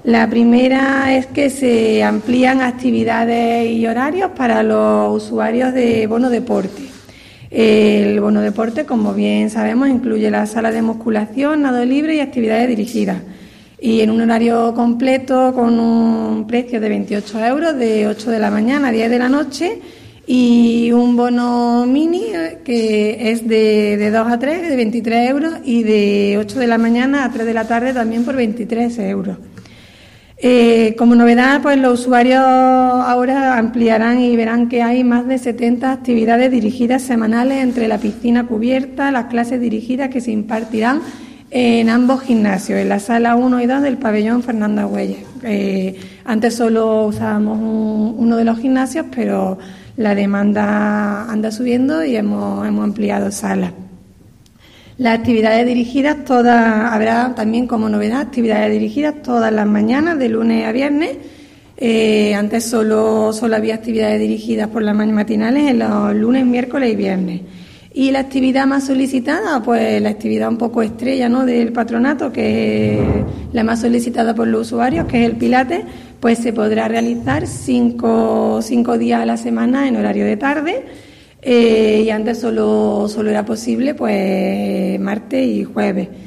La primera es que se amplían actividades y horarios para los usuarios de bono deporte. El bono deporte, como bien sabemos, incluye la sala de musculación, nado libre y actividades dirigidas. Y en un horario completo con un precio de 28 euros, de 8 de la mañana a 10 de la noche, y un bono mini que es de 2 a 3, de 23 euros, y de 8 de la mañana a 3 de la tarde también por 23 euros. Como novedad, pues los usuarios ahora ampliarán y verán que hay más de 70 actividades dirigidas semanales entre la piscina cubierta, las clases dirigidas que se impartirán en ambos gimnasios, en la sala 1 y 2 del pabellón Fernando Argüelles. Antes solo usábamos uno de los gimnasios, pero la demanda anda subiendo y hemos ampliado salas. Las actividades dirigidas habrá también como novedad actividades dirigidas todas las mañanas, de lunes a viernes. Antes solo había actividades dirigidas por las matinales en los lunes, miércoles y viernes. Y la actividad más solicitada, pues la actividad un poco estrella, ¿no?, del patronato, que es la más solicitada por los usuarios, que es el Pilates, pues se podrá realizar cinco días a la semana en horario de tarde. Y antes solo era posible pues martes y jueves.